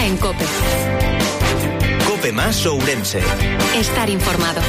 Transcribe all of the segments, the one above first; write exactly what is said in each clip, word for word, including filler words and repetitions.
en COPE. COPE más Ourense. Estar informado.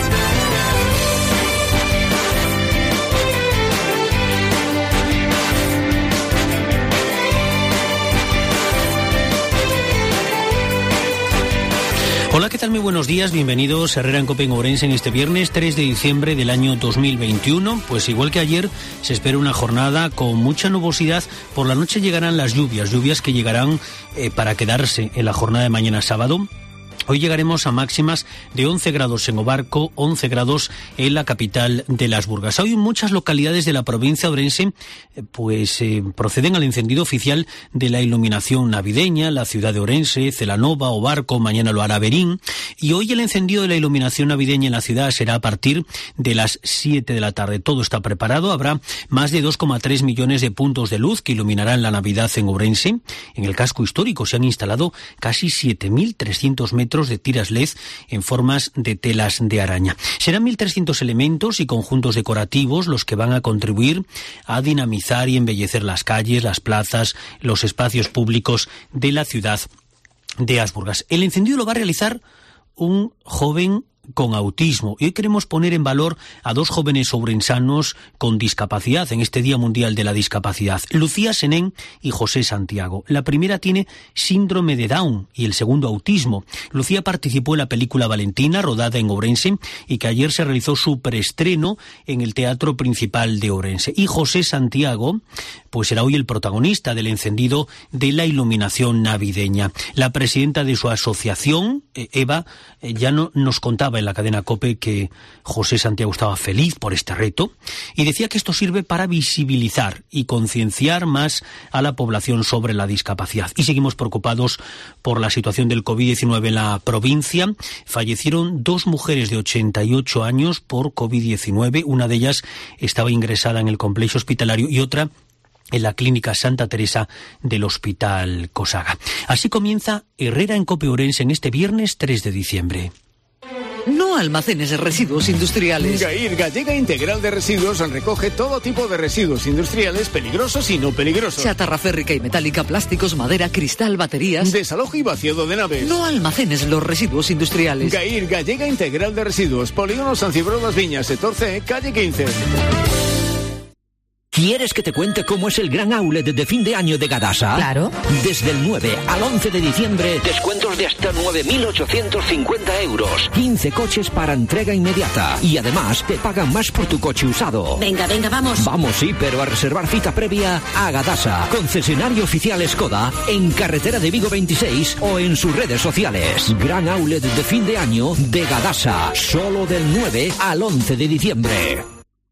Hola, ¿qué tal? Muy buenos días, bienvenidos a Herrera en COPE en Ourense en este viernes tres de diciembre del año dos mil veintiuno. Pues igual que ayer, se espera una jornada con mucha nubosidad. Por la noche llegarán las lluvias, lluvias que llegarán eh, para quedarse en la jornada de mañana sábado. Hoy llegaremos a máximas de once grados en Obarco, once grados en la capital de Las Burgas. Hoy en muchas localidades de la provincia de Ourense pues eh, proceden al encendido oficial de la iluminación navideña. La ciudad de Ourense, Celanova, Obarco, mañana lo hará Berín. Y hoy el encendido de la iluminación navideña en la ciudad será a partir de las siete de la tarde. Todo está preparado. Habrá más de dos coma tres millones de puntos de luz que iluminarán la Navidad en Ourense. En el casco histórico se han instalado casi siete mil trescientos metros de tiras L E D en formas de telas de araña. Serán mil trescientos elementos y conjuntos decorativos los que van a contribuir a dinamizar y embellecer las calles, las plazas, los espacios públicos de la ciudad de Asburgas. El encendido lo va a realizar un joven con autismo. Y hoy queremos poner en valor a dos jóvenes ourensanos con discapacidad en este Día Mundial de la Discapacidad, Lucía Senén y José Santiago. La primera tiene síndrome de Down y el segundo autismo. Lucía participó en la película Valentina, rodada en Ourense, y que ayer se realizó su preestreno en el Teatro Principal de Ourense. Y José Santiago, pues será hoy el protagonista del encendido de la iluminación navideña. La presidenta de su asociación, Eva, ya no nos contaba en la cadena COPE que José Santiago estaba feliz por este reto y decía que esto sirve para visibilizar y concienciar más a la población sobre la discapacidad. Y seguimos preocupados por la situación del COVID diecinueve en la provincia. Fallecieron dos mujeres de ochenta y ocho años por COVID diecinueve. Una de ellas estaba ingresada en el complejo hospitalario y otra en la Clínica Santa Teresa del Hospital Cosaga. Así comienza Herrera en COPE Ourense en este viernes tres de diciembre. No almacenes residuos industriales. Gair, Gallega Integral de Residuos, recoge todo tipo de residuos industriales peligrosos y no peligrosos. Chatarra férrica y metálica, plásticos, madera, cristal, baterías. Desalojo y vaciado de naves. No almacenes los residuos industriales. Gair, Gallega Integral de Residuos, Polígono San Cibró Las Viñas, sector C, calle quince. ¿Quieres que te cuente cómo es el gran outlet de fin de año de Gadasa? Claro. Desde el nueve al once de diciembre, descuentos de hasta nueve mil ochocientos cincuenta euros. quince coches para entrega inmediata. Y además, te pagan más por tu coche usado. Venga, venga, vamos. Vamos, sí, pero a reservar cita previa a Gadasa, concesionario oficial Skoda, en carretera de Vigo veintiséis o en sus redes sociales. Gran outlet de fin de año de Gadasa. Solo del nueve al once de diciembre.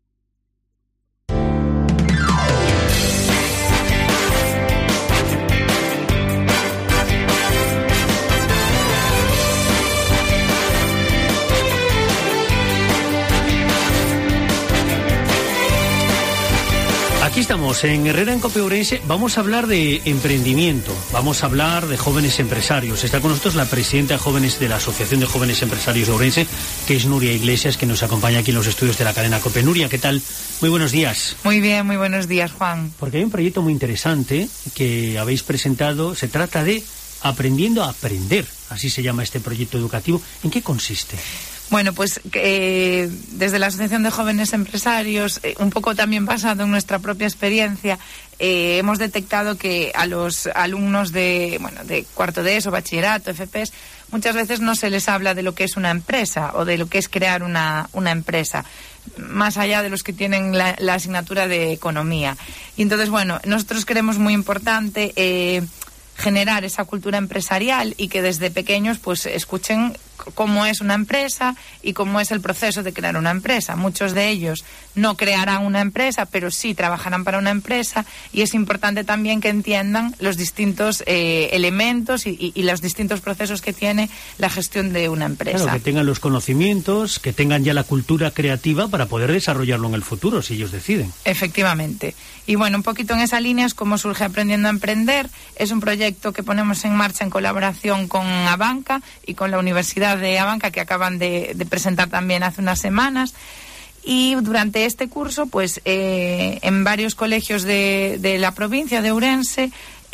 Aquí estamos, en Herrera en COPE Ourense. Vamos a hablar de emprendimiento, vamos a hablar de jóvenes empresarios. Está con nosotros la presidenta de jóvenes de la Asociación de Jóvenes Empresarios de Ourense, que es Nuria Iglesias, que nos acompaña aquí en los estudios de la cadena COPE. Nuria, ¿qué tal? Muy buenos días. Muy bien, muy buenos días, Juan. Porque hay un proyecto muy interesante que habéis presentado. Se trata de Aprendiendo a Aprender, así se llama este proyecto educativo. ¿En qué consiste? Bueno, pues eh, desde la Asociación de Jóvenes Empresarios, eh, un poco también basado en nuestra propia experiencia, eh, hemos detectado que a los alumnos de, bueno, de cuarto de ESO, bachillerato, F P S, muchas veces no se les habla de lo que es una empresa o de lo que es crear una, una empresa, más allá de los que tienen la, la asignatura de economía. Y entonces, bueno, nosotros creemos muy importante eh, generar esa cultura empresarial y que desde pequeños pues escuchen cómo es una empresa y cómo es el proceso de crear una empresa. Muchos de ellos no crearán una empresa, pero sí trabajarán para una empresa, y es importante también que entiendan los distintos eh, elementos y, y, y los distintos procesos que tiene la gestión de una empresa. Claro, que tengan los conocimientos, que tengan ya la cultura creativa para poder desarrollarlo en el futuro, si ellos deciden. Efectivamente. Y bueno, un poquito en esa línea es como surge Aprendiendo a Emprender. Es un proyecto que ponemos en marcha en colaboración con Abanca y con la Universidad de Abanca, que acaban de, de presentar también hace unas semanas. Y durante este curso, pues eh, en varios colegios de, de la provincia de Ourense,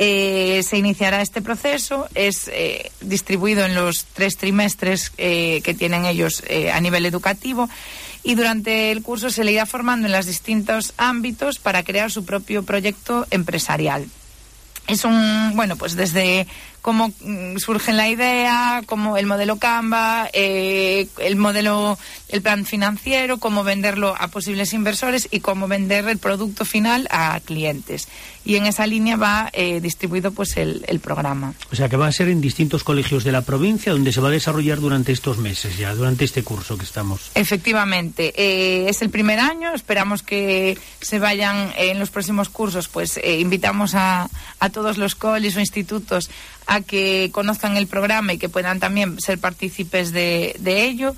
Eh, se iniciará este proceso, es eh, distribuido en los tres trimestres eh, que tienen ellos eh, a nivel educativo, y durante el curso se le irá formando en los distintos ámbitos para crear su propio proyecto empresarial. Es un, bueno, pues desde cómo surge la idea, cómo el modelo Canva, eh, el modelo, el plan financiero, cómo venderlo a posibles inversores y cómo vender el producto final a clientes. Y en esa línea va eh, distribuido pues el, el programa. O sea que va a ser en distintos colegios de la provincia donde se va a desarrollar durante estos meses ya, durante este curso que estamos. Efectivamente, eh, es el primer año, esperamos que se vayan eh, en los próximos cursos, pues eh, invitamos a, a todos los colegios o institutos a que conozcan el programa y que puedan también ser partícipes de, de ello.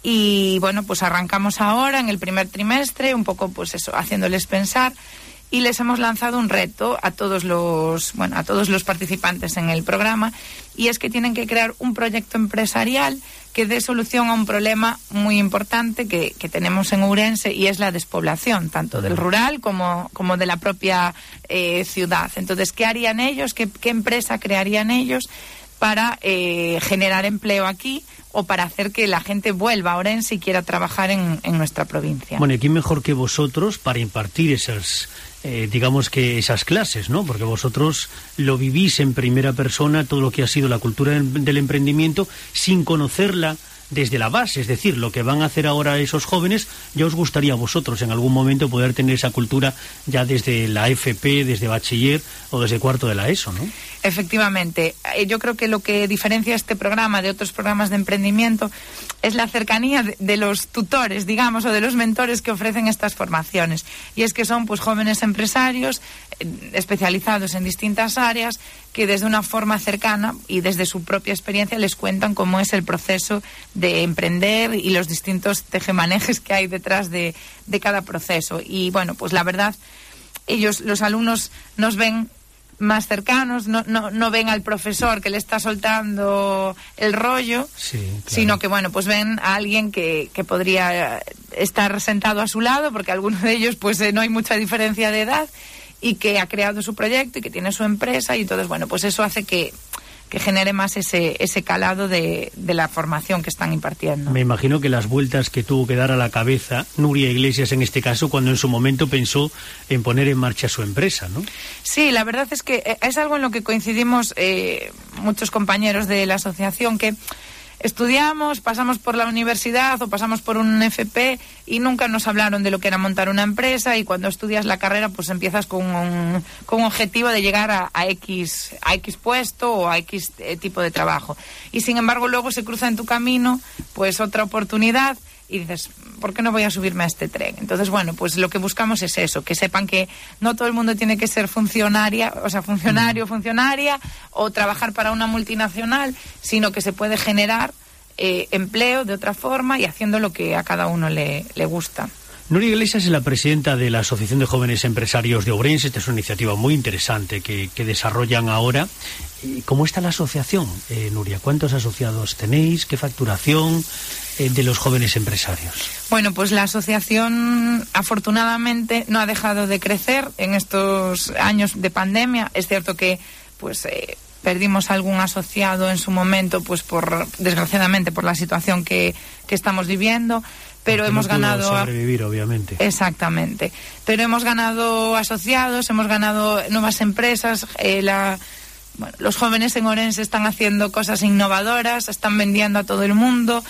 Y bueno, pues arrancamos ahora en el primer trimestre, un poco pues eso, haciéndoles pensar, y les hemos lanzado un reto a todos los, bueno, a todos los participantes en el programa, y es que tienen que crear un proyecto empresarial que dé solución a un problema muy importante que, que tenemos en Ourense, y es la despoblación, tanto del rural como, como de la propia eh, ciudad. Entonces, ¿qué harían ellos? ¿Qué, qué empresa crearían ellos para eh, generar empleo aquí o para hacer que la gente vuelva a Ourense y quiera trabajar en, en nuestra provincia? Bueno, ¿y quién mejor que vosotros para impartir esas, eh, digamos que esas clases, ¿no? Porque vosotros lo vivís en primera persona, todo lo que ha sido la cultura del, del emprendimiento, sin conocerla desde la base, es decir, lo que van a hacer ahora esos jóvenes, ya os gustaría a vosotros en algún momento poder tener esa cultura ya desde la F P, desde bachiller o desde cuarto de la ESO, ¿no? Efectivamente, yo creo que lo que diferencia este programa de otros programas de emprendimiento es la cercanía de, de los tutores, digamos, o de los mentores que ofrecen estas formaciones. Y es que son pues jóvenes empresarios eh, especializados en distintas áreas que desde una forma cercana y desde su propia experiencia les cuentan cómo es el proceso de emprender y los distintos tejemanejes que hay detrás de, de cada proceso. Y bueno, pues la verdad, ellos, los alumnos, nos ven más cercanos, no, no, no ven al profesor que le está soltando el rollo, sí, claro, sino que bueno, pues ven a alguien que, que podría estar sentado a su lado, porque algunos de ellos pues eh, no hay mucha diferencia de edad, y que ha creado su proyecto y que tiene su empresa, y entonces bueno, pues eso hace que que genere más ese ese calado de, de la formación que están impartiendo. Me imagino que las vueltas que tuvo que dar a la cabeza Nuria Iglesias en este caso, cuando en su momento pensó en poner en marcha su empresa, ¿no? Sí, la verdad es que es algo en lo que coincidimos eh, muchos compañeros de la asociación, que estudiamos, pasamos por la universidad o pasamos por un F P y nunca nos hablaron de lo que era montar una empresa, y cuando estudias la carrera pues empiezas con un, con un objetivo de llegar a, a, X, a X puesto o a X eh, tipo de trabajo. Y sin embargo luego se cruza en tu camino pues otra oportunidad y dices, ¿por qué no voy a subirme a este tren? Entonces, bueno, pues lo que buscamos es eso, que sepan que no todo el mundo tiene que ser funcionaria, o sea, funcionario, funcionaria, o trabajar para una multinacional, sino que se puede generar eh, empleo de otra forma y haciendo lo que a cada uno le, le gusta. Nuria Iglesias es la presidenta de la Asociación de Jóvenes Empresarios de Ourense. Esta es una iniciativa muy interesante que, que desarrollan ahora. ¿Cómo está la asociación, eh, Nuria? ¿Cuántos asociados tenéis? ¿Qué facturación eh, de los jóvenes empresarios? Bueno, pues la asociación afortunadamente no ha dejado de crecer en estos años de pandemia. Es cierto que pues eh, perdimos algún asociado en su momento, pues por desgraciadamente por la situación que, que estamos viviendo. Pero hemos no ganado sobrevivir, obviamente. Exactamente. Pero hemos ganado asociados, hemos ganado nuevas empresas. Eh, la, bueno, los jóvenes en Ourense están haciendo cosas innovadoras, están vendiendo a todo el mundo,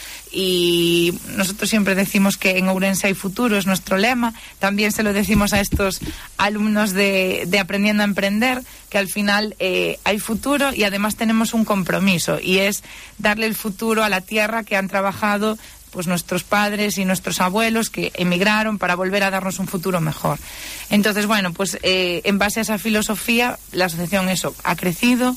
y nosotros siempre decimos que en Ourense hay futuro, es nuestro lema. También se lo decimos a estos alumnos de, de Aprendiendo a Emprender, que al final eh, hay futuro, y además tenemos un compromiso, y es darle el futuro a la tierra que han trabajado pues nuestros padres y nuestros abuelos, que emigraron para volver a darnos un futuro mejor. Entonces, bueno, pues eh, en base a esa filosofía, la asociación eso ha crecido,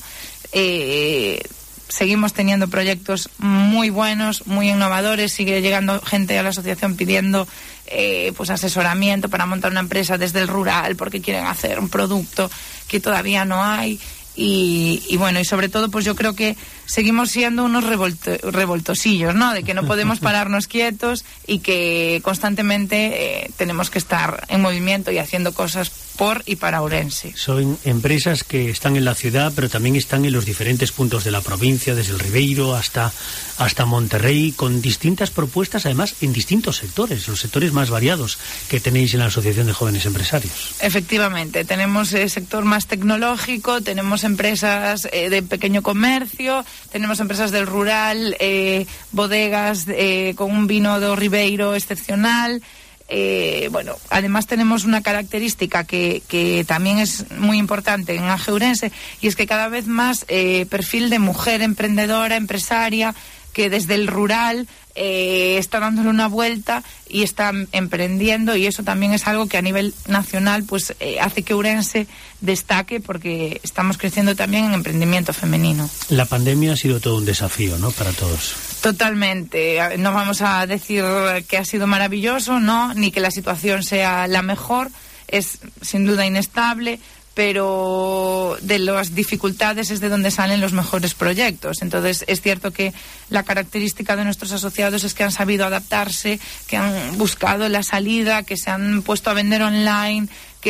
eh, seguimos teniendo proyectos muy buenos, muy innovadores, sigue llegando gente a la asociación pidiendo eh, pues asesoramiento para montar una empresa desde el rural, porque quieren hacer un producto que todavía no hay. Y, y bueno, y sobre todo pues yo creo que seguimos siendo unos revolto, revoltosillos, ¿no? De que no podemos pararnos quietos y que constantemente eh, tenemos que estar en movimiento y haciendo cosas por y para Ourense. Son empresas que están en la ciudad, pero también están en los diferentes puntos de la provincia, desde el Ribeiro hasta, hasta Monterrey, con distintas propuestas, además en distintos sectores, los sectores más variados que tenéis en la Asociación de Jóvenes Empresarios. Efectivamente, tenemos el sector más tecnológico, tenemos empresas eh, de pequeño comercio, tenemos empresas del rural, eh, bodegas eh, con un vino do Ribeiro excepcional. Eh, bueno, además tenemos una característica que, que también es muy importante en A G Ourense, y es que cada vez más eh, perfil de mujer emprendedora, empresaria, que desde el rural eh, está dándole una vuelta y está emprendiendo, y eso también es algo que a nivel nacional pues eh, hace que Ourense destaque, porque estamos creciendo también en emprendimiento femenino. La pandemia ha sido todo un desafío, ¿no?, para todos. Totalmente. No vamos a decir que ha sido maravilloso, no, ni que la situación sea la mejor. Es sin duda inestable, pero de las dificultades es de donde salen los mejores proyectos. Entonces es cierto que la característica de nuestros asociados es que han sabido adaptarse, que han buscado la salida, que se han puesto a vender online,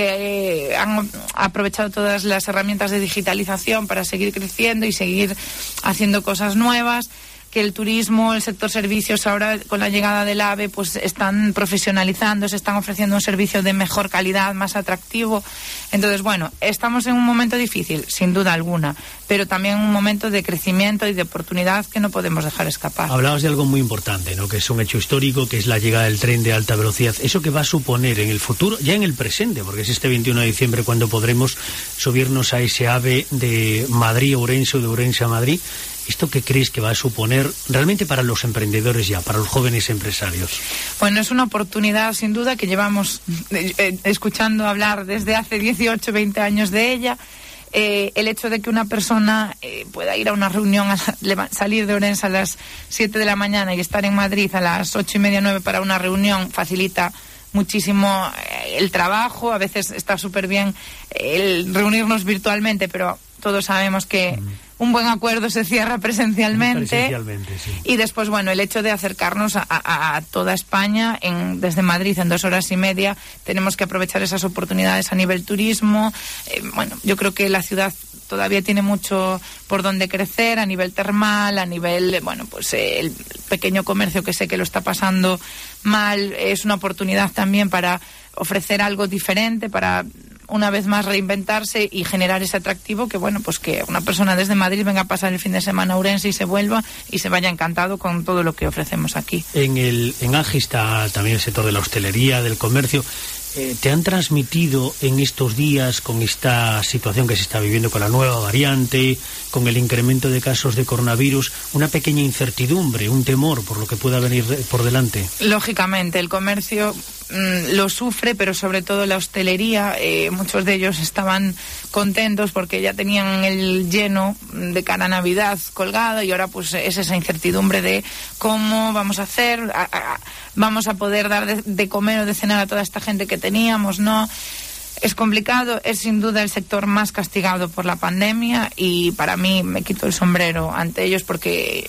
que eh, han aprovechado todas las herramientas de digitalización para seguir creciendo y seguir haciendo cosas nuevas. Que el turismo, el sector servicios, ahora con la llegada del AVE, pues están profesionalizando, se están ofreciendo un servicio de mejor calidad, más atractivo. Entonces, bueno, estamos en un momento difícil, sin duda alguna, pero también un momento de crecimiento y de oportunidad que no podemos dejar escapar. Hablabas de algo muy importante, ¿no?, que es un hecho histórico, que es la llegada del tren de alta velocidad. ¿Eso qué va a suponer en el futuro, ya en el presente? Porque es este veintiuno de diciembre cuando podremos subirnos a ese AVE de Madrid a Ourense o de Ourense a Madrid. ¿Esto qué crees que va a suponer realmente para los emprendedores ya, para los jóvenes empresarios? Bueno, es una oportunidad sin duda que llevamos eh, escuchando hablar desde hace dieciocho, veinte años de ella. Eh, el hecho de que una persona eh, pueda ir a una reunión, a la, salir de Ourense a las siete de la mañana y estar en Madrid a las ocho y media, nueve para una reunión, facilita muchísimo eh, el trabajo. A veces está súper bien eh, el reunirnos virtualmente, pero todos sabemos que mm. un buen acuerdo se cierra presencialmente. Presencialmente, sí. Y después, bueno, el hecho de acercarnos a, a, a toda España, en, desde Madrid en dos horas y media, tenemos que aprovechar esas oportunidades a nivel turismo. Eh, bueno, yo creo que la ciudad todavía tiene mucho por donde crecer, a nivel termal, a nivel, bueno, pues eh, el pequeño comercio, que sé que lo está pasando mal, es una oportunidad también para ofrecer algo diferente, para una vez más reinventarse y generar ese atractivo, que bueno, pues que una persona desde Madrid venga a pasar el fin de semana a Ourense y se vuelva y se vaya encantado con todo lo que ofrecemos aquí. En el en A G está también el sector de la hostelería, del comercio. Eh, ¿Te han transmitido en estos días, con esta situación que se está viviendo con la nueva variante, con el incremento de casos de coronavirus, una pequeña incertidumbre, un temor por lo que pueda venir por delante? Lógicamente, el comercio mmm, lo sufre, pero sobre todo la hostelería. Eh, muchos de ellos estaban contentos porque ya tenían el lleno de cara a Navidad colgado, y ahora pues es esa incertidumbre de cómo vamos a hacer, a, a, vamos a poder dar de, de comer o de cenar a toda esta gente que teníamos, ¿no? Es complicado, es sin duda el sector más castigado por la pandemia, y para mí me quito el sombrero ante ellos porque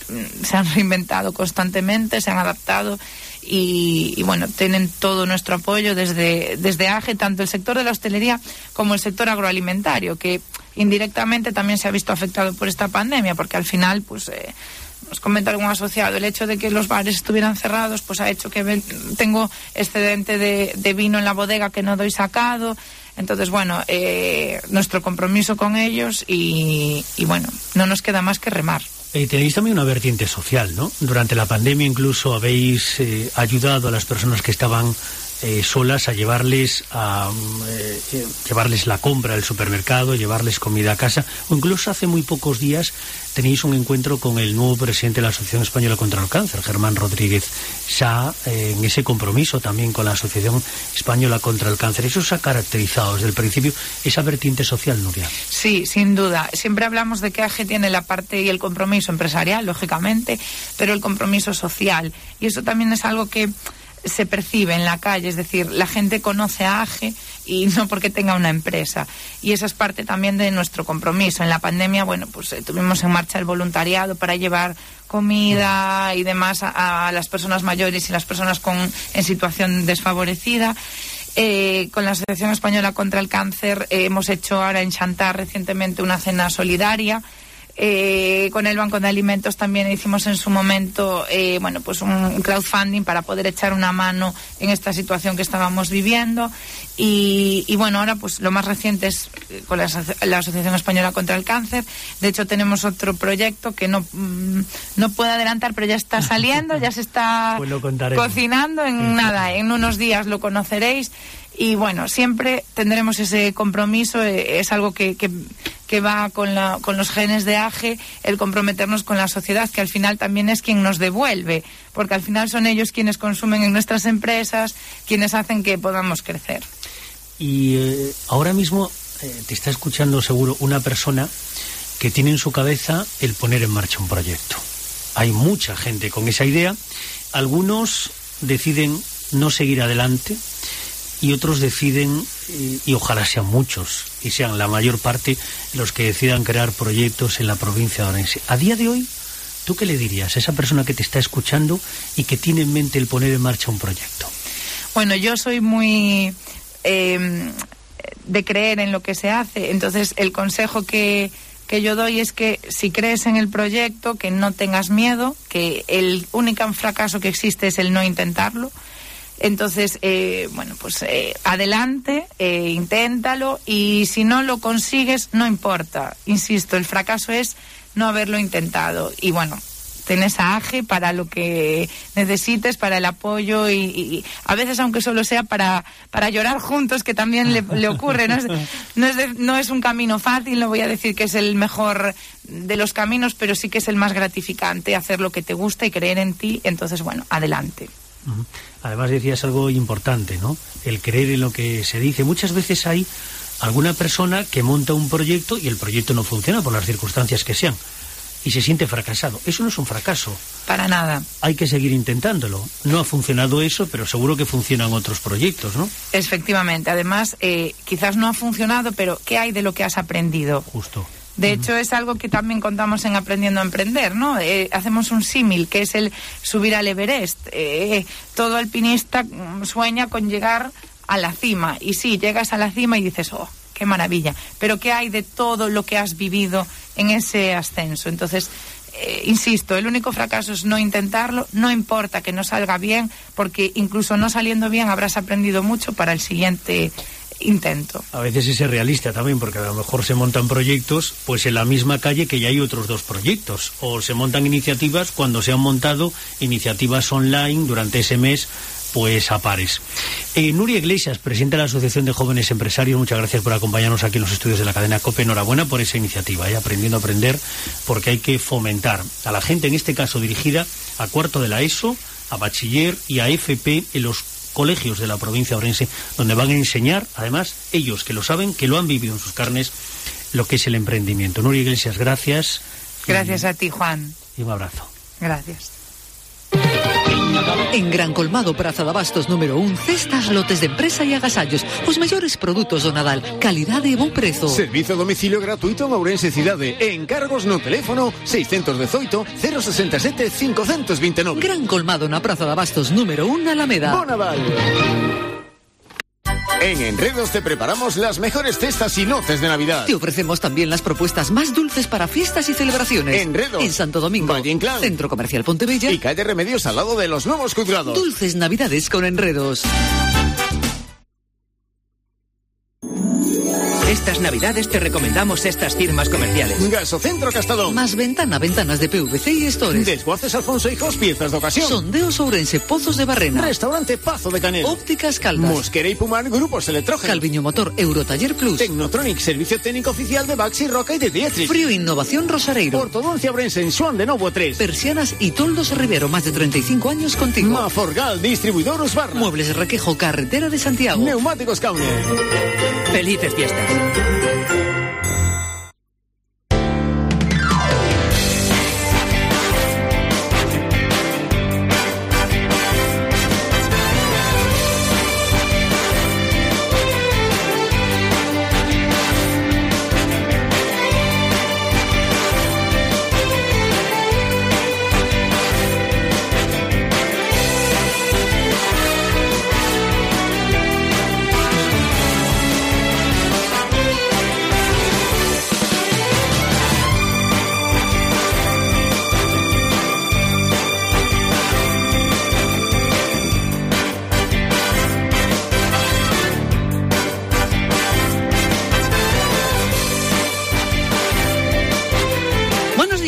se han reinventado constantemente, se han adaptado y, y bueno, tienen todo nuestro apoyo desde, desde A G E, tanto el sector de la hostelería como el sector agroalimentario, que indirectamente también se ha visto afectado por esta pandemia, porque al final, pues... Eh, nos comenta algún asociado, el hecho de que los bares estuvieran cerrados pues ha hecho que ven, tengo excedente de, de vino en la bodega que no doy sacado. Entonces, bueno, eh, nuestro compromiso con ellos y, y bueno, no nos queda más que remar. Eh, tenéis también una vertiente social, ¿no? Durante la pandemia incluso habéis eh, ayudado a las personas que estaban eh, solas a llevarles a eh, llevarles la compra del supermercado, llevarles comida a casa, o incluso hace muy pocos días tenéis un encuentro con el nuevo presidente de la Asociación Española contra el Cáncer, Germán Rodríguez Sá, eh, en ese compromiso también con la Asociación Española contra el Cáncer. Eso se ha caracterizado desde el principio, esa vertiente social, Nuria. Sí, sin duda. Siempre hablamos de que A G E tiene la parte y el compromiso empresarial, lógicamente, pero el compromiso social. Y eso también es algo que se percibe en la calle, es decir, la gente conoce a A G E y no porque tenga una empresa, y esa es parte también de nuestro compromiso. En la pandemia, bueno, pues eh, tuvimos en marcha el voluntariado para llevar comida y demás a, a las personas mayores y las personas con en situación desfavorecida, Eh, con la Asociación Española contra el Cáncer eh, hemos hecho ahora en Chantar recientemente una cena solidaria. Eh, con el Banco de Alimentos también hicimos en su momento eh, bueno, pues un crowdfunding para poder echar una mano en esta situación que estábamos viviendo. Y, y bueno, ahora pues lo más reciente es con la, la Asociación Española contra el Cáncer. De hecho tenemos otro proyecto que no, mm, no puedo adelantar, pero ya está saliendo, ya se está pues cocinando. En sí, nada, en unos días lo conoceréis. Y bueno, siempre tendremos ese compromiso, eh, es algo que, que, que va con, la, con los genes de A G E, el comprometernos con la sociedad, que al final también es quien nos devuelve, porque al final son ellos quienes consumen en nuestras empresas, quienes hacen que podamos crecer. Y eh, ahora mismo eh, te está escuchando seguro una persona que tiene en su cabeza el poner en marcha un proyecto. Hay mucha gente con esa idea, algunos deciden no seguir adelante, y otros deciden, y ojalá sean muchos, y sean la mayor parte los que decidan crear proyectos en la provincia de Orense. A día de hoy, ¿tú qué le dirías a esa persona que te está escuchando y que tiene en mente el poner en marcha un proyecto? Bueno, yo soy muy eh, de creer en lo que se hace, entonces el consejo que, que yo doy es que si crees en el proyecto, que no tengas miedo, que el único fracaso que existe es el no intentarlo. Entonces, eh, bueno, pues eh, adelante, eh, inténtalo, y si no lo consigues, no importa. Insisto, el fracaso es no haberlo intentado. Y bueno, tenés a A G E para lo que necesites, para el apoyo, y, y a veces, aunque solo sea para, para llorar juntos, que también le, le ocurre. No es, no, es de, no es un camino fácil, no voy a decir que es el mejor de los caminos, pero sí que es el más gratificante, hacer lo que te gusta y creer en ti. Entonces, bueno, adelante. Además decías algo importante, ¿no? El creer en lo que se dice. Muchas veces hay alguna persona que monta un proyecto y el proyecto no funciona por las circunstancias que sean y se siente fracasado. Eso no es un fracaso. Para nada. Hay que seguir intentándolo. No ha funcionado eso, pero seguro que funcionan otros proyectos, ¿no? Efectivamente. Además, eh, quizás no ha funcionado, pero ¿qué hay de lo que has aprendido? Justo. De hecho, es algo que también contamos en Aprendiendo a Emprender, ¿no? Eh, hacemos un símil, que es el subir al Everest. Eh, todo alpinista sueña con llegar a la cima. Y sí, llegas a la cima y dices, oh, qué maravilla. Pero ¿qué hay de todo lo que has vivido en ese ascenso? Entonces, eh, insisto, el único fracaso es no intentarlo. No importa que no salga bien, porque incluso no saliendo bien habrás aprendido mucho para el siguiente intento. A veces es ser realista también, porque a lo mejor se montan proyectos pues en la misma calle que ya hay otros dos proyectos, o se montan iniciativas cuando se han montado iniciativas online durante ese mes pues a pares. Eh, Nuria Iglesias, presidenta de la Asociación de Jóvenes Empresarios, muchas gracias por acompañarnos aquí en los estudios de la cadena COPE. Enhorabuena por esa iniciativa, ¿eh? Aprendiendo a Aprender, porque hay que fomentar a la gente, en este caso dirigida a cuarto de la ESO, a bachiller y a F P en los colegios de la provincia de Orense, donde van a enseñar, además, ellos que lo saben, que lo han vivido en sus carnes, lo que es el emprendimiento. Nuria Iglesias, gracias. Gracias y, a ti, Juan. Y un abrazo. Gracias. En Gran Colmado Praza de Abastos número un, cestas, lotes de empresa e agasallos, os mellores produtos do Nadal, calidade e bon prezo. Servizo a domicilio gratuito en Ourense Cidade. E encargos no teléfono seiscentos dezoito, cero sesenta e sete, quinhentos vinte e nove. Gran Colmado na Praza de Abastos número un, Alameda. Bon Nadal. En Enredos te preparamos las mejores cestas y lotes de Navidad. Te ofrecemos también las propuestas más dulces para fiestas y celebraciones. Enredos. En Santo Domingo. Valle Inclán. Centro Comercial Pontevella. Y calle Remedios al lado de los nuevos juzgados. Dulces Navidades con Enredos. Estas Navidades te recomendamos estas firmas comerciales. Gasocentro Castadón. Más Ventana, ventanas de P V C y Stores. Desguaces Alfonso Hijos, piezas de ocasión. Sondeos Ourense, Pozos de Barrena. Restaurante Pazo de Canela. Ópticas Caldas. Mosquera y Pumar, grupos electrógenos. Calviño Motor, Eurotaller Plus. Tecnotronic, servicio técnico oficial de Baxi, Roca y de Dietrich. Frío Innovación Rosareiro. Ortodoncia Ourense en Xuan de Novo tres. Persianas y Toldos Rivero, más de treinta y cinco años contigo. Maforgal, distribuidor Osbarna. Muebles Requejo, carretera de Santiago. Neumáticos Cauner. Felices fiestas.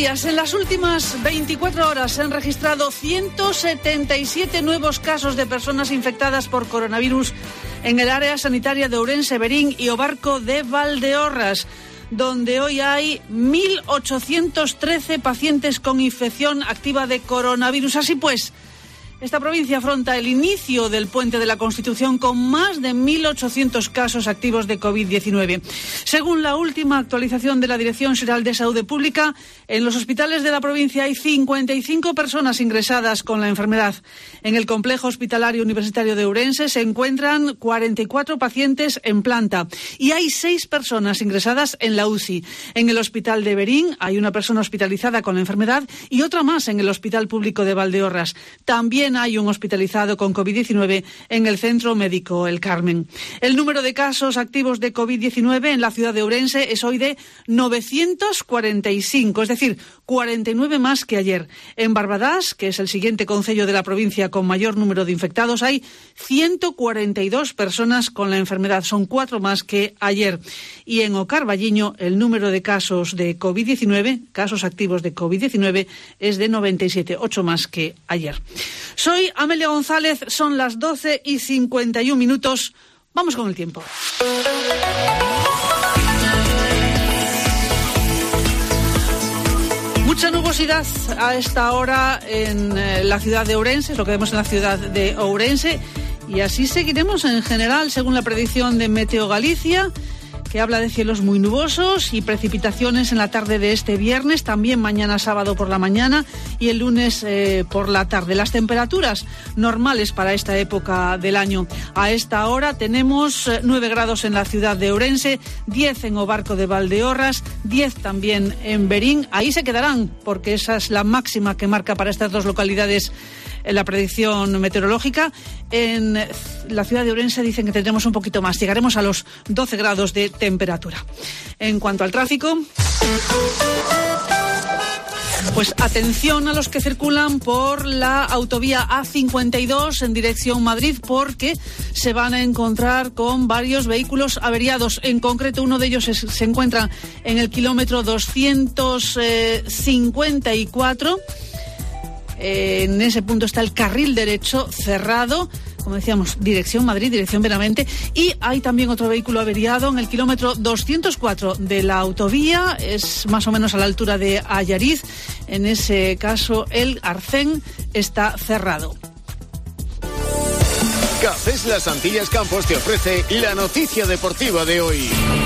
Canarias, en las últimas veinticuatro horas se han registrado ciento setenta y siete nuevos casos de personas infectadas por coronavirus en el área sanitaria de Ourense, Verín y Obarco de Valdeorras, donde hoy hay mil ochocientos trece pacientes con infección activa de coronavirus. Así pues, esta provincia afronta el inicio del Puente de la Constitución con más de mil ochocientos casos activos de covid diecinueve. Según la última actualización de la Dirección Xeral de Saúde Pública, en los hospitales de la provincia hay cincuenta y cinco personas ingresadas con la enfermedad. En el complejo hospitalario universitario de Ourense se encuentran cuarenta y cuatro pacientes en planta y hay seis personas ingresadas en la U C I. En el hospital de Verín hay una persona hospitalizada con la enfermedad y otra más en el Hospital Público de Valdeorras. También hay un hospitalizado con covid diecinueve en el Centro Médico El Carmen. El número de casos activos de covid diecinueve en la ciudad de Ourense es hoy de novecientos cuarenta y cinco, es decir, cuarenta y nueve más que ayer. En Barbadás, que es el siguiente concello de la provincia con mayor número de infectados, hay ciento cuarenta y dos personas con la enfermedad, son cuatro más que ayer. Y en Ocarballiño, el número de casos de covid diecinueve, casos activos de covid diecinueve, es de noventa y siete, ocho más que ayer. Soy Amelia González, son las doce y cincuenta y un minutos. Vamos con el tiempo. Mucha nubosidad a esta hora en eh, la ciudad de Ourense, es lo que vemos en la ciudad de Ourense, y así seguiremos en general según la predicción de Meteo Galicia, que habla de cielos muy nubosos y precipitaciones en la tarde de este viernes, también mañana sábado por la mañana y el lunes eh, por la tarde. Las temperaturas normales para esta época del año. A esta hora tenemos nueve grados en la ciudad de Ourense, diez en Obarco de Valdeorras, diez también en Verín. Ahí se quedarán porque esa es la máxima que marca para estas dos localidades en la predicción meteorológica. En la ciudad de Ourense dicen que tendremos un poquito más, llegaremos a los doce grados de temperatura. En cuanto al tráfico, pues atención a los que circulan por la autovía A cincuenta y dos en dirección Madrid, porque se van a encontrar con varios vehículos averiados. En concreto, uno de ellos es, se encuentra en el kilómetro doscientos cincuenta y cuatro. En ese punto está el carril derecho cerrado, como decíamos, dirección Madrid, dirección Benavente, y hay también otro vehículo averiado en el kilómetro doscientos cuatro de la autovía, es más o menos a la altura de Allariz. En ese caso el arcén está cerrado. Cafés Las Antillas Campos te ofrece la noticia deportiva de hoy.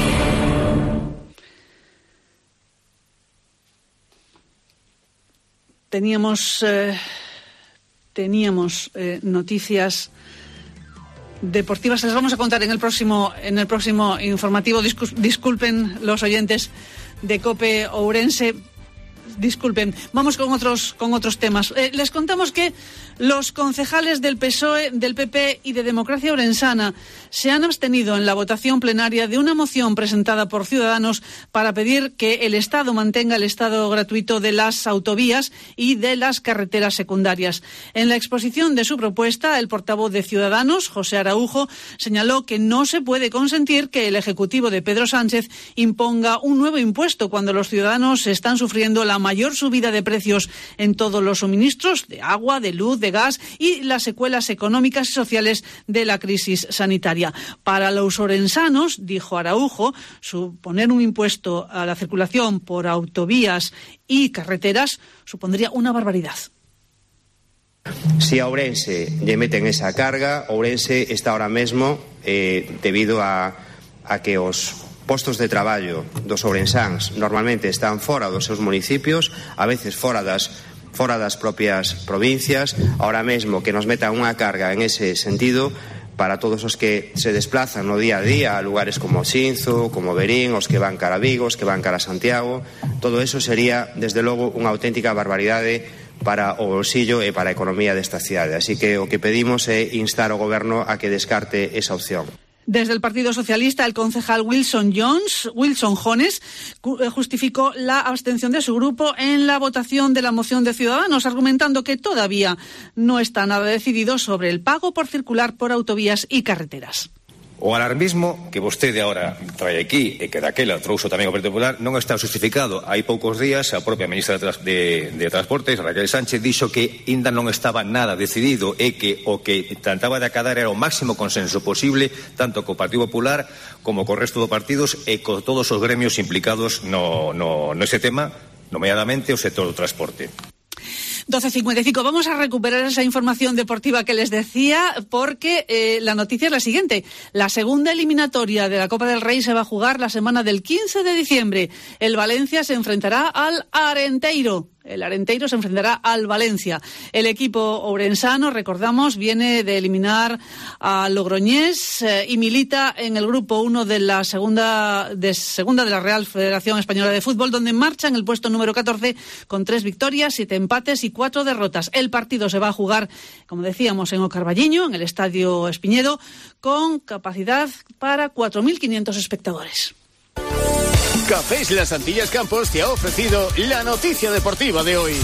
Teníamos, eh, teníamos eh, noticias deportivas, se las vamos a contar en el próximo, en el próximo informativo. Discul- disculpen los oyentes de COPE Ourense. Disculpen, vamos con otros con otros temas. Eh, les contamos que los concejales del P S O E, del P P y de Democracia Orensana se han abstenido en la votación plenaria de una moción presentada por Ciudadanos para pedir que el Estado mantenga el estado gratuito de las autovías y de las carreteras secundarias. En la exposición de su propuesta, el portavoz de Ciudadanos, José Araujo, señaló que no se puede consentir que el Ejecutivo de Pedro Sánchez imponga un nuevo impuesto cuando los ciudadanos están sufriendo la mayor subida de precios en todos los suministros de agua, de luz, de gas y las secuelas económicas y sociales de la crisis sanitaria. Para los orensanos, dijo Araujo, suponer un impuesto a la circulación por autovías y carreteras supondría una barbaridad. Si a Ourense lle meten esa carga, Ourense está ahora mesmo, eh, debido a, a que os postos de traballo dos ourensáns normalmente están fora dos seus municipios, a veces fora das fora das propias provincias, ahora mesmo que nos metan unha carga en ese sentido para todos os que se desplazan no día a día a lugares como Xinzo, como Verín, os que van cara a Vigo, os que van cara a Santiago, todo eso sería, desde logo, unha auténtica barbaridade para o bolsillo e para a economía desta cidade. Así que o que pedimos é instar ao Goberno a que descarte esa opción. Desde el Partido Socialista, el concejal Wilson Jones, Wilson Jones justificó la abstención de su grupo en la votación de la moción de Ciudadanos, argumentando que todavía no está nada decidido sobre el pago por circular por autovías y carreteras. O alarmismo que vostede agora trae aquí e que daquela trouxo tamén o Partido Popular non está justificado. Hai poucos días a propia ministra de, Tras- de, de Transportes, Raquel Sánchez, dixo que ainda non estaba nada decidido e que o que trataba de acadar era o máximo consenso posible tanto co Partido Popular como co resto dos partidos e con todos os gremios implicados no, no, nese tema, nomeadamente o sector do transporte. doce cincuenta y cinco. Vamos a recuperar esa información deportiva que les decía porque eh, la noticia es la siguiente. La segunda eliminatoria de la Copa del Rey se va a jugar la semana del quince de diciembre. El Valencia se enfrentará al Arenteiro. El Arenteiro se enfrentará al Valencia. El equipo ourensano, recordamos, viene de eliminar a Logroñés eh, y milita en el grupo uno de la segunda de segunda de la Real Federación Española de Fútbol, donde marcha en el puesto número catorce con tres victorias, siete empates y cuatro derrotas. El partido se va a jugar, como decíamos, en O Carballiño, en el Estadio Espiñedo, con capacidad para cuatro mil quinientos espectadores. Cafés Las Antillas Campos te ha ofrecido la noticia deportiva de hoy.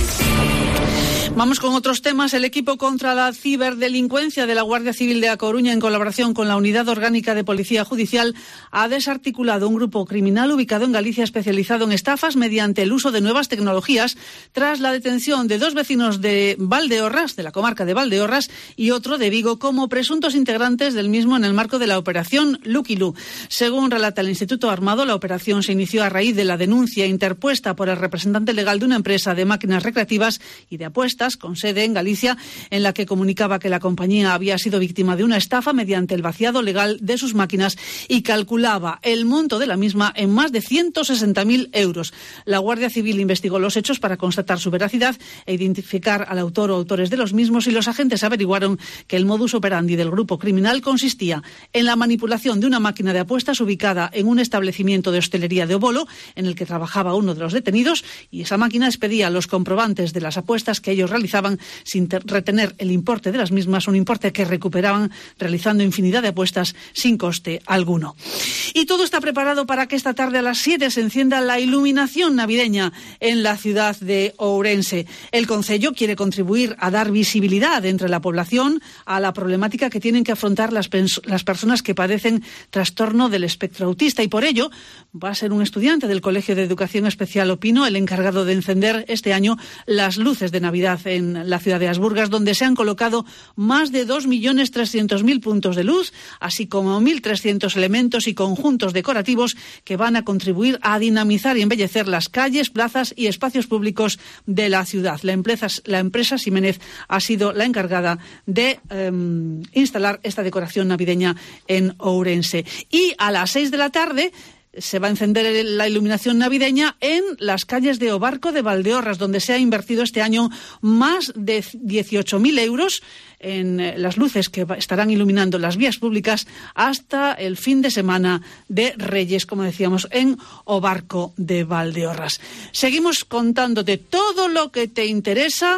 Vamos con otros temas. El equipo contra la ciberdelincuencia de la Guardia Civil de A Coruña, en colaboración con la Unidad Orgánica de Policía Judicial, ha desarticulado un grupo criminal ubicado en Galicia especializado en estafas mediante el uso de nuevas tecnologías, tras la detención de dos vecinos de Valdeorras, de la comarca de Valdeorras, y otro de Vigo, como presuntos integrantes del mismo en el marco de la operación Lucky Lu. Según relata el Instituto Armado, la operación se inició a raíz de la denuncia interpuesta por el representante legal de una empresa de máquinas recreativas y de apuestas con sede en Galicia, en la que comunicaba que la compañía había sido víctima de una estafa mediante el vaciado legal de sus máquinas y calculaba el monto de la misma en más de ciento sesenta mil euros. La Guardia Civil investigó los hechos para constatar su veracidad e identificar al autor o autores de los mismos, y los agentes averiguaron que el modus operandi del grupo criminal consistía en la manipulación de una máquina de apuestas ubicada en un establecimiento de hostelería de Obolo, en el que trabajaba uno de los detenidos, y esa máquina expedía los comprobantes de las apuestas que ellos realizaban sin retener el importe de las mismas, un importe que recuperaban realizando infinidad de apuestas sin coste alguno. Y todo está preparado para que esta tarde a las siete se encienda la iluminación navideña en la ciudad de Ourense. El concello quiere contribuir a dar visibilidad entre la población a la problemática que tienen que afrontar las, las personas que padecen trastorno del espectro autista, y por ello va a ser un estudiante del Colegio de Educación Especial Opino el encargado de encender este año las luces de Navidad en la ciudad de Asburgas, donde se han colocado más de dos millones trescientos mil puntos de luz, así como mil trescientos elementos y conjuntos decorativos que van a contribuir a dinamizar y embellecer las calles, plazas y espacios públicos de la ciudad. La empresa, la empresa Ximénez ha sido la encargada de eh, instalar esta decoración navideña en Ourense. Y a las seis de la tarde se va a encender la iluminación navideña en las calles de Obarco de Valdeorras, donde se ha invertido este año más de dieciocho mil euros en las luces que estarán iluminando las vías públicas hasta el fin de semana de Reyes, como decíamos, en Obarco de Valdeorras. Seguimos contándote todo lo que te interesa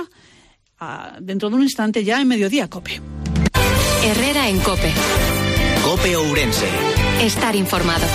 uh, dentro de un instante, ya en Mediodía Cope. Herrera en Cope. Cope Ourense. Estar informado.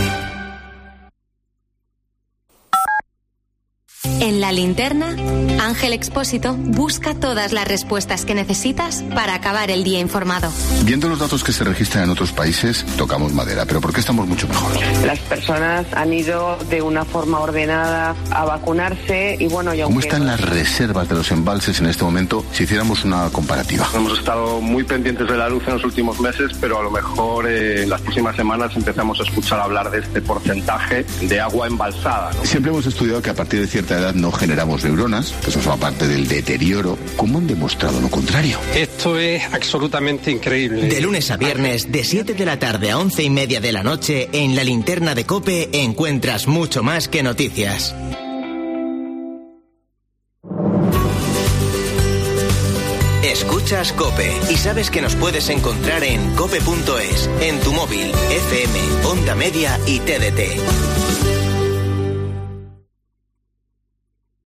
En La Linterna, Ángel Expósito busca todas las respuestas que necesitas para acabar el día informado. Viendo los datos que se registran en otros países, tocamos madera, pero ¿por qué estamos mucho mejor? Las personas han ido de una forma ordenada a vacunarse y bueno... Y ¿Cómo están las reservas de los embalses en este momento si hiciéramos una comparativa? Hemos estado muy pendientes de la luz en los últimos meses, pero a lo mejor eh, en las próximas semanas empezamos a escuchar hablar de este porcentaje de agua embalsada, ¿no? Siempre hemos estudiado que a partir de cierta edad no generamos neuronas, que eso forma parte del deterioro. ¿Cómo han demostrado lo contrario? Esto es absolutamente increíble. De lunes a viernes, de siete de la tarde a once y media de la noche, en La Linterna de Cope encuentras mucho más que noticias. Escuchas Cope y sabes que nos puedes encontrar en cope punto es, en tu móvil, F M, Onda Media y T D T.